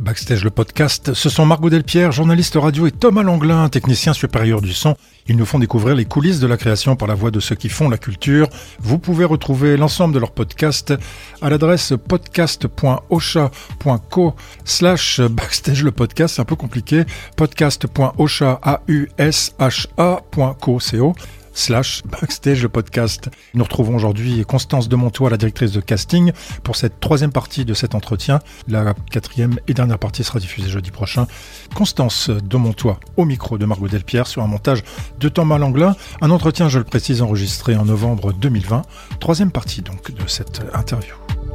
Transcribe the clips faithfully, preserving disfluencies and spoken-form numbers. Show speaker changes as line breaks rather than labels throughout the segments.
Backstage le podcast, ce sont Margot Delpierre, journaliste radio, et Thomas Langlin, technicien supérieur du son. Ils nous font découvrir les coulisses de la création par la voix de ceux qui font la culture. Vous pouvez retrouver l'ensemble de leurs podcasts à l'adresse podcast point ocha point co slash backstage le podcast, c'est un peu compliqué, podcast point ocha point co slash backstage le podcast. Nous retrouvons aujourd'hui Constance Demontois, la directrice de casting, pour cette troisième partie de cet entretien. La quatrième et dernière partie sera diffusée jeudi prochain. Constance Demontois au micro de Margot Delpierre sur un montage de Thomas Langlin. Un entretien, je le précise, enregistré en novembre deux mille vingt. Troisième partie donc de cette interview.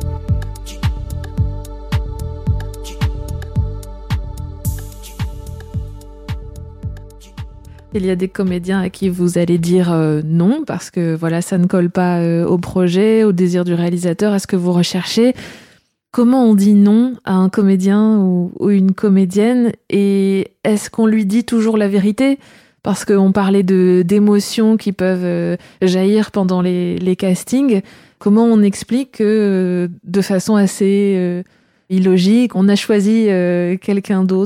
Il y a des comédiens à qui vous allez dire euh, non, parce que voilà, ça ne colle pas euh, au projet, au désir du réalisateur, à ce que vous recherchez. Comment on dit non à un comédien ou, ou une comédienne, et est-ce qu'on lui dit toujours la vérité ? Parce qu'on parlait de, d'émotions qui peuvent euh, jaillir pendant les, les castings. Comment on explique que, euh, de façon assez euh, illogique, on a choisi euh, quelqu'un d'autre ?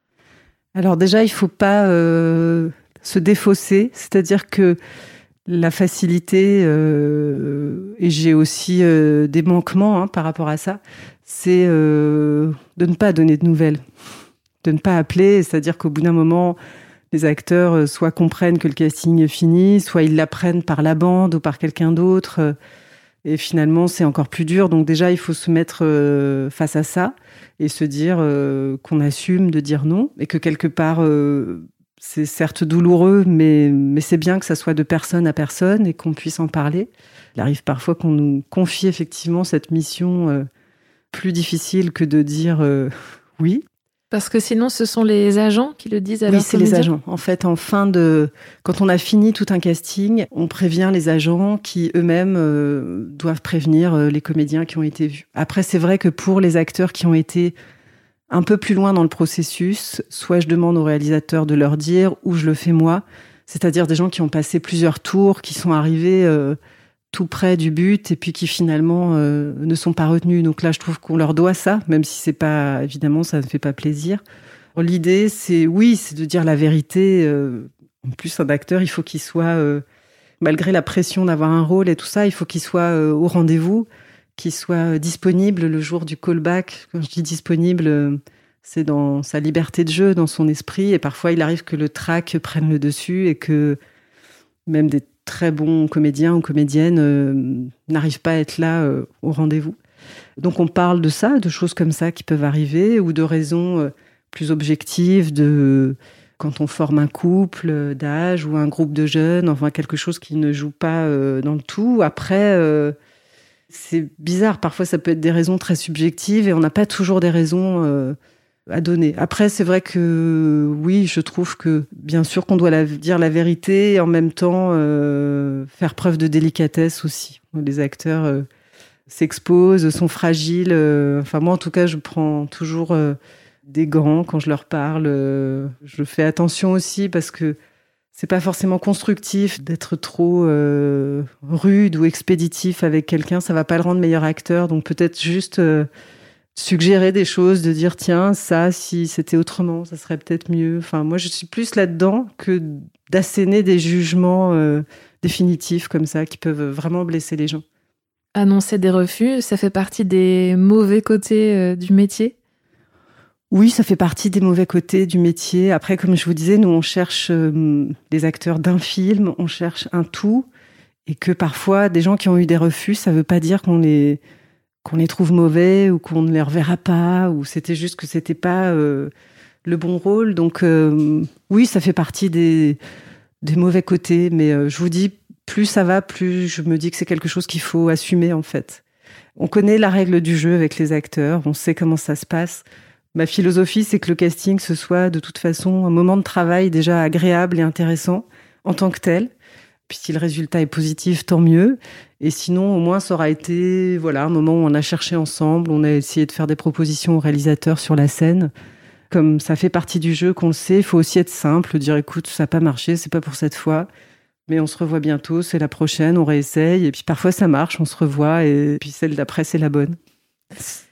Alors déjà, il ne faut pas euh, se défausser, c'est-à-dire que la facilité, euh, et j'ai aussi euh, des manquements hein, par rapport à ça, c'est euh, de ne pas donner de nouvelles, de ne pas appeler, c'est-à-dire qu'au bout d'un moment, les acteurs euh, soit comprennent que le casting est fini, soit ils l'apprennent par la bande ou par quelqu'un d'autre, euh, et finalement c'est encore plus dur. Donc déjà, il faut se mettre euh, face à ça et se dire euh, qu'on assume de dire non, et que quelque part, euh, c'est certes douloureux, mais, mais c'est bien que ça soit de personne à personne et qu'on puisse en parler. Il arrive parfois qu'on nous confie effectivement cette mission euh, plus difficile que de dire euh, oui.
Parce que sinon, ce sont les agents qui le disent à leurs
Oui, c'est
comédiens.
les agents. En fait, en fin de... quand on a fini tout un casting, on prévient les agents qui, eux-mêmes, euh, doivent prévenir euh, les comédiens qui ont été vus. Après, c'est vrai que pour les acteurs qui ont été un peu plus loin dans le processus, soit je demande au réalisateur de leur dire, ou je le fais moi. C'est-à-dire des gens qui ont passé plusieurs tours, qui sont arrivés euh, tout près du but, et puis qui finalement euh, ne sont pas retenus. Donc là, je trouve qu'on leur doit ça, même si c'est pas, évidemment, ça ne fait pas plaisir. L'idée, c'est, oui, c'est de dire la vérité. Euh, en plus, un acteur, il faut qu'il soit, euh, malgré la pression d'avoir un rôle et tout ça, il faut qu'il soit euh, au rendez-vous, qu'il soit disponible le jour du callback. Quand je dis disponible, euh, c'est dans sa liberté de jeu, dans son esprit. Et parfois, il arrive que le trac prenne le dessus et que même des très bons comédiens ou comédiennes euh, n'arrivent pas à être là euh, au rendez-vous. Donc, on parle de ça, de choses comme ça qui peuvent arriver, ou de raisons... Euh, plus objective de quand on forme un couple d'âge ou un groupe de jeunes, enfin quelque chose qui ne joue pas euh, dans le tout. Après, euh, c'est bizarre, parfois ça peut être des raisons très subjectives et on n'a pas toujours des raisons euh, à donner. Après, c'est vrai que oui, je trouve que bien sûr qu'on doit la, dire la vérité et en même temps euh, faire preuve de délicatesse aussi. Les acteurs euh, s'exposent, sont fragiles. Euh, enfin moi en tout cas, je prends toujours... Euh, des grands quand je leur parle. Je fais attention aussi parce que c'est pas forcément constructif d'être trop euh, rude ou expéditif avec quelqu'un. Ça va pas le rendre meilleur acteur. Donc peut-être juste euh, suggérer des choses, de dire tiens, ça, si c'était autrement, ça serait peut-être mieux. Enfin, moi, je suis plus là-dedans que d'asséner des jugements euh, définitifs comme ça qui peuvent vraiment blesser les gens.
Annoncer des refus, ça fait partie des mauvais côtés euh, du métier ?
Oui, ça fait partie des mauvais côtés du métier. Après, comme je vous disais, nous, on cherche euh, des acteurs d'un film, on cherche un tout, et que parfois, des gens qui ont eu des refus, ça ne veut pas dire qu'on les, qu'on les trouve mauvais ou qu'on ne les reverra pas, ou c'était juste que ce n'était pas euh, le bon rôle. Donc, euh, oui, ça fait partie des, des mauvais côtés, mais euh, je vous dis, plus ça va, plus je me dis que c'est quelque chose qu'il faut assumer, en fait. On connaît la règle du jeu avec les acteurs, on sait comment ça se passe. Ma philosophie, c'est que le casting, ce soit de toute façon un moment de travail déjà agréable et intéressant en tant que tel. Puis si le résultat est positif, tant mieux. Et sinon, au moins, ça aura été voilà, un moment où on a cherché ensemble, on a essayé de faire des propositions aux réalisateurs sur la scène. Comme ça fait partie du jeu, qu'on le sait, il faut aussi être simple, dire écoute, ça n'a pas marché, c'est pas pour cette fois, mais on se revoit bientôt, c'est la prochaine, on réessaye. Et puis parfois, ça marche, on se revoit, et puis celle d'après, c'est la bonne.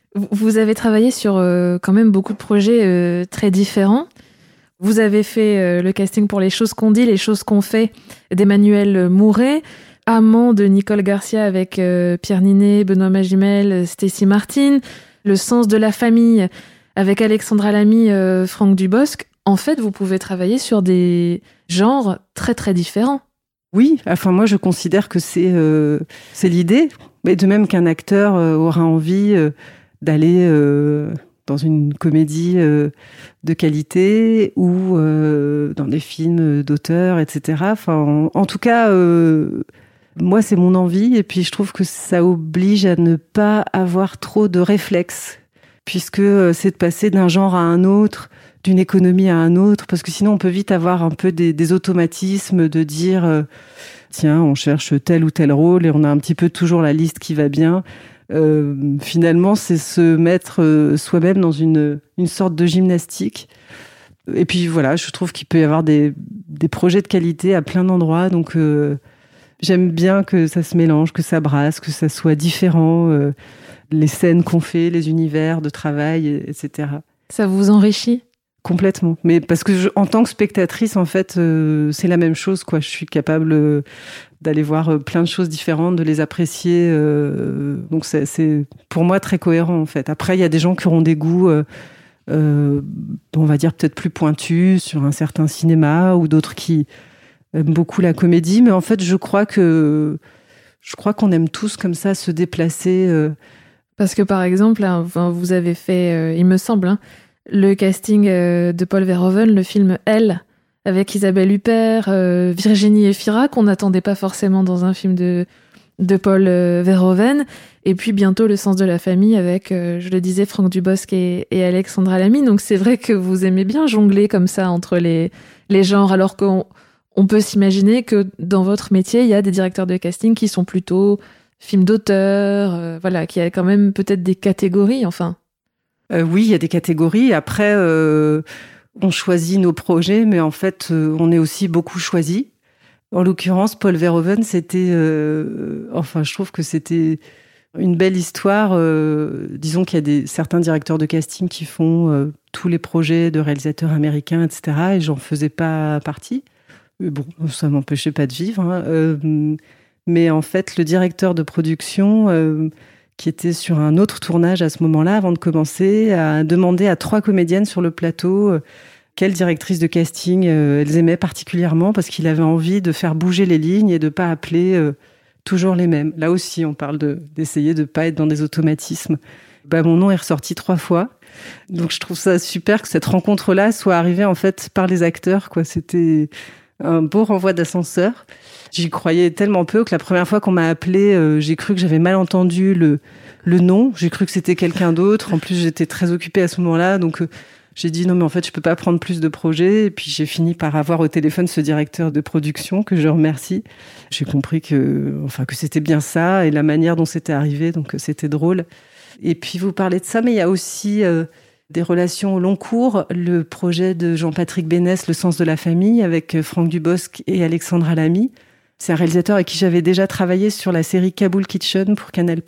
Vous avez travaillé sur euh, quand même beaucoup de projets euh, très différents. Vous avez fait euh, le casting pour Les choses qu'on dit, Les choses qu'on fait d'Emmanuel Mouret, Amant de Nicole Garcia avec euh, Pierre Ninet, Benoît Magimel, Stacy Martin, Le sens de la famille avec Alexandra Lamy, euh, Franck Dubosc. En fait, vous pouvez travailler sur des genres très très différents.
Oui, enfin moi je considère que c'est euh, c'est l'idée, mais de même qu'un acteur euh, aura envie euh, d'aller euh, dans une comédie euh, de qualité ou euh, dans des films d'auteur, et cetera. Enfin, en, en tout cas, euh, moi c'est mon envie, et puis je trouve que ça oblige à ne pas avoir trop de réflexes, puisque euh, c'est de passer d'un genre à un autre, d'une économie à un autre, parce que sinon on peut vite avoir un peu des, des automatismes de dire euh, tiens, on cherche tel ou tel rôle et on a un petit peu toujours la liste qui va bien. Euh, finalement, c'est se mettre euh, soi-même dans une, une sorte de gymnastique. Et puis voilà, je trouve qu'il peut y avoir des, des projets de qualité à plein d'endroits, donc euh, j'aime bien que ça se mélange, que ça brasse, que ça soit différent, euh, les scènes qu'on fait, les univers de travail, et cetera.
Ça vous enrichit ?
Complètement. Mais parce que je, en tant que spectatrice, en fait, euh, c'est la même chose, quoi. Je suis capable euh, d'aller voir euh, plein de choses différentes, de les apprécier. Euh, donc c'est, c'est pour moi très cohérent, en fait. Après, il y a des gens qui auront des goûts, euh, euh, on va dire peut-être plus pointus sur un certain cinéma, ou d'autres qui aiment beaucoup la comédie. Mais en fait, je crois que je crois qu'on aime tous comme ça se déplacer. Euh...
Parce que par exemple, hein, vous avez fait, euh, il me semble, hein, le casting de Paul Verhoeven, le film Elle, avec Isabelle Huppert, euh, Virginie Efira, qu'on n'attendait pas forcément dans un film de, de Paul euh, Verhoeven. Et puis bientôt Le sens de la famille avec, euh, je le disais, Franck Dubosc et, et Alexandra Lamy. Donc c'est vrai que vous aimez bien jongler comme ça entre les, les genres, alors qu'on on peut s'imaginer que dans votre métier, il y a des directeurs de casting qui sont plutôt films d'auteur, euh, voilà, qui a quand même peut-être des catégories, enfin...
Euh, oui, il y a des catégories. Après, euh, on choisit nos projets, mais en fait, euh, on est aussi beaucoup choisi. En l'occurrence, Paul Verhoeven, c'était... Euh, enfin, je trouve que c'était une belle histoire. Euh, disons qu'il y a des, certains directeurs de casting qui font euh, tous les projets de réalisateurs américains, et cetera. Et j'en faisais pas partie. Mais bon, ça m'empêchait pas de vivre. Hein. Euh, mais en fait, le directeur de production... Euh, qui était sur un autre tournage à ce moment-là, avant de commencer, a demandé à trois comédiennes sur le plateau euh, quelle directrice de casting euh, elles aimaient particulièrement, parce qu'il avait envie de faire bouger les lignes et de pas appeler euh, toujours les mêmes. Là aussi, on parle de, d'essayer de pas être dans des automatismes. Bah, mon nom est ressorti trois fois. Donc je trouve ça super que cette rencontre-là soit arrivée en fait par les acteurs, quoi. C'était un beau renvoi d'ascenseur. J'y croyais tellement peu que la première fois qu'on m'a appelée, euh, j'ai cru que j'avais mal entendu le, le nom. J'ai cru que c'était quelqu'un d'autre. En plus, j'étais très occupée à ce moment-là. Donc, euh, j'ai dit non, mais en fait, je peux pas prendre plus de projets. Et puis, j'ai fini par avoir au téléphone ce directeur de production que je remercie. J'ai compris que, enfin, que c'était bien ça et la manière dont c'était arrivé. Donc, c'était drôle. Et puis, vous parlez de ça, mais il y a aussi... Euh, des relations au long cours, le projet de Jean-Patrick Bénès, Le sens de la famille, avec Franck Dubosc et Alexandra Lamy. C'est un réalisateur avec qui j'avais déjà travaillé sur la série Kaboul Kitchen pour Canal+.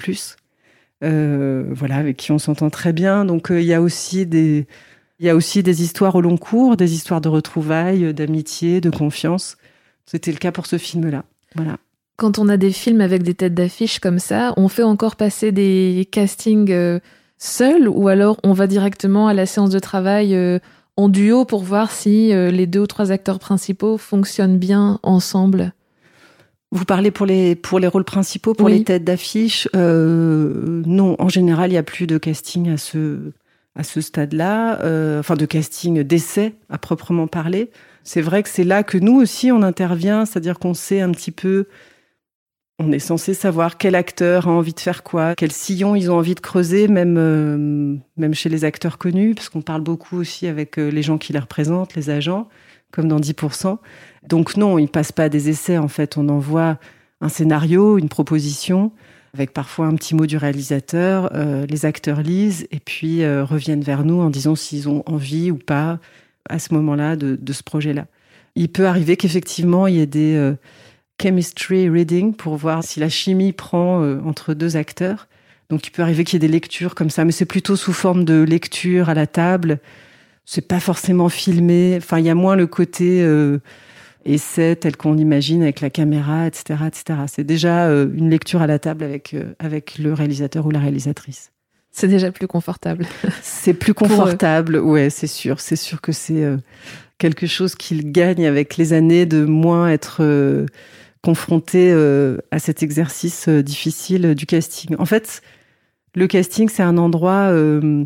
Euh, voilà, avec qui on s'entend très bien. Donc, euh, il y a aussi des, il y a aussi des histoires au long cours, des histoires de retrouvailles, d'amitié, de confiance. C'était le cas pour ce film-là. Voilà.
Quand on a des films avec des têtes d'affiche comme ça, on fait encore passer des castings euh, seuls, ou alors on va directement à la séance de travail euh, en duo pour voir si euh, les deux ou trois acteurs principaux fonctionnent bien ensemble.
Vous parlez pour les, pour les rôles principaux, pour
oui.
les têtes d'affiche euh, non, en général, il n'y a plus de casting à ce, à ce stade-là, euh, enfin de casting d'essai à proprement parler. C'est vrai que c'est là que nous aussi on intervient, c'est-à-dire qu'on sait un petit peu, on est censé savoir quel acteur a envie de faire quoi, quel sillon ils ont envie de creuser, même, euh, même chez les acteurs connus, parce qu'on parle beaucoup aussi avec les gens qui les représentent, les agents, comme dans dix pour cent. Donc non, ils ne passent pas des essais, en fait. On envoie un scénario, une proposition, avec parfois un petit mot du réalisateur. Euh, les acteurs lisent et puis euh, reviennent vers nous en disant s'ils ont envie ou pas, à ce moment-là, de, de ce projet-là. Il peut arriver qu'effectivement, il y ait des... Euh, chemistry reading pour voir si la chimie prend euh, entre deux acteurs. Donc il peut arriver qu'il y ait des lectures comme ça, mais c'est plutôt sous forme de lecture à la table. C'est pas forcément filmé. Enfin, il y a moins le côté euh, essai tel qu'on l'imagine avec la caméra, et cetera, et cetera. C'est déjà euh, une lecture à la table avec euh, avec le réalisateur ou la réalisatrice.
C'est déjà plus confortable.
C'est plus confortable, ouais, c'est sûr. C'est sûr que c'est euh, quelque chose qu'il gagne avec les années de moins être euh, confronté euh, à cet exercice euh, difficile du casting. En fait, le casting, c'est un endroit euh,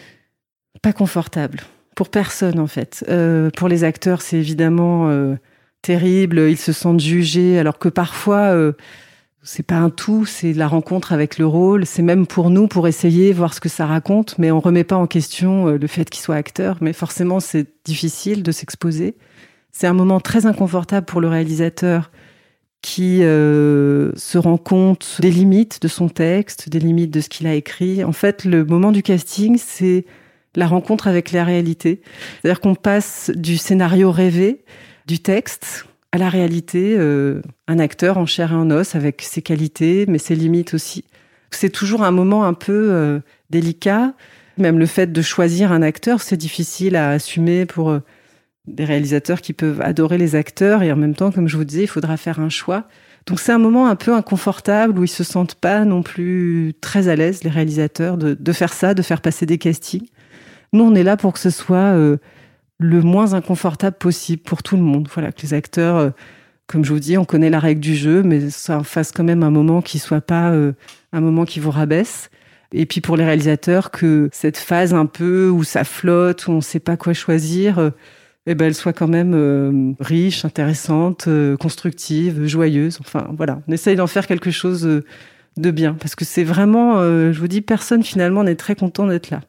pas confortable pour personne, en fait. Euh, pour les acteurs, c'est évidemment euh, terrible. Ils se sentent jugés, alors que parfois, euh, c'est pas un tout, c'est la rencontre avec le rôle. C'est même pour nous, pour essayer, voir ce que ça raconte, mais on remet pas en question euh, le fait qu'ils soient acteurs. Mais forcément, c'est difficile de s'exposer. C'est un moment très inconfortable pour le réalisateur qui euh, se rend compte des limites de son texte, des limites de ce qu'il a écrit. En fait, le moment du casting, c'est la rencontre avec la réalité. C'est-à-dire qu'on passe du scénario rêvé, du texte, à la réalité, euh, un acteur en chair et en os avec ses qualités, mais ses limites aussi. C'est toujours un moment un peu euh, délicat. Même le fait de choisir un acteur, c'est difficile à assumer pour euh, des réalisateurs qui peuvent adorer les acteurs, et en même temps, comme je vous disais, il faudra faire un choix. Donc c'est un moment un peu inconfortable où ils se sentent pas non plus très à l'aise, les réalisateurs, de, de faire ça, de faire passer des castings. Nous, on est là pour que ce soit euh, le moins inconfortable possible pour tout le monde. Voilà, que les acteurs, euh, comme je vous dis, on connaît la règle du jeu, mais ça fasse quand même un moment qui soit pas euh, un moment qui vous rabaisse. Et puis pour les réalisateurs, que cette phase un peu où ça flotte, où on sait pas quoi choisir, euh, eh ben, elle soit quand même euh, riche, intéressante, euh, constructive, joyeuse. Enfin, voilà, on essaye d'en faire quelque chose euh, de bien. Parce que c'est vraiment, euh, je vous dis, personne finalement n'est très content d'être là.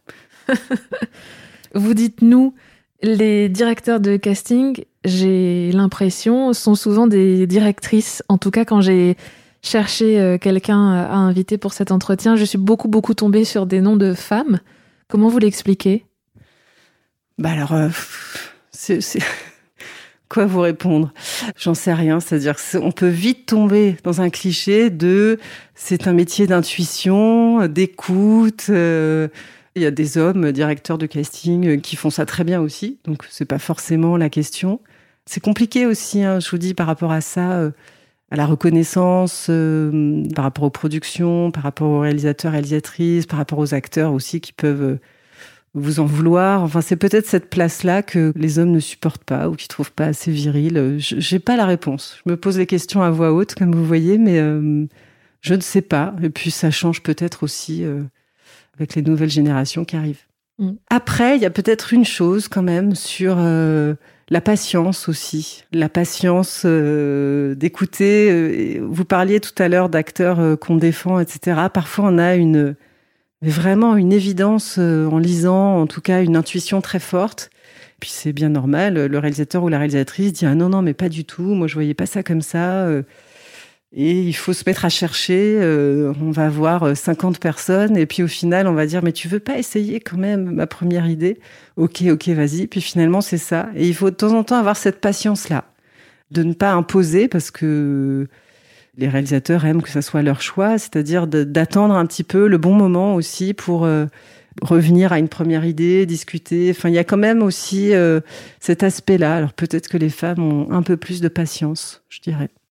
Vous dites nous, les directeurs de casting, j'ai l'impression, sont souvent des directrices. En tout cas, quand j'ai cherché quelqu'un à inviter pour cet entretien, je suis beaucoup, beaucoup tombée sur des noms de femmes. Comment vous l'expliquez ?
Bah alors, euh, c'est, c'est... quoi vous répondre ? J'en sais rien. C'est-à-dire qu'on peut vite tomber dans un cliché de c'est un métier d'intuition, d'écoute. Euh, il y a des hommes directeurs de casting qui font ça très bien aussi. Donc c'est pas forcément la question. C'est compliqué aussi, hein, je vous dis, par rapport à ça, euh, à la reconnaissance, euh, par rapport aux productions, par rapport aux réalisateurs, réalisatrices, par rapport aux acteurs aussi qui peuvent euh, vous en vouloir. Enfin, c'est peut-être cette place-là que les hommes ne supportent pas ou qui trouvent pas assez virile. Je, j'ai pas la réponse. Je me pose les questions à voix haute, comme vous voyez, mais euh, je ne sais pas. Et puis, ça change peut-être aussi euh, avec les nouvelles générations qui arrivent. Mmh. Après, il y a peut-être une chose quand même sur euh, la patience aussi. La patience euh, d'écouter. Euh, vous parliez tout à l'heure d'acteurs euh, qu'on défend, et cetera. Parfois, on a une... vraiment une évidence euh, en lisant, en tout cas une intuition très forte. Puis c'est bien normal, le réalisateur ou la réalisatrice dit « Ah non, non, mais pas du tout, moi je voyais pas ça comme ça. » Et il faut se mettre à chercher, euh, on va voir cinquante personnes, et puis au final on va dire « Mais tu veux pas essayer quand même ma première idée ?»« Ok, ok, vas-y. » Puis finalement c'est ça. Et il faut de temps en temps avoir cette patience-là, de ne pas imposer, parce que les réalisateurs aiment que ça soit leur choix, c'est-à-dire de, d'attendre un petit peu le bon moment aussi pour euh, revenir à une première idée, discuter. Enfin, il y a quand même aussi euh, cet aspect-là. Alors peut-être que les femmes ont un peu plus de patience, je dirais.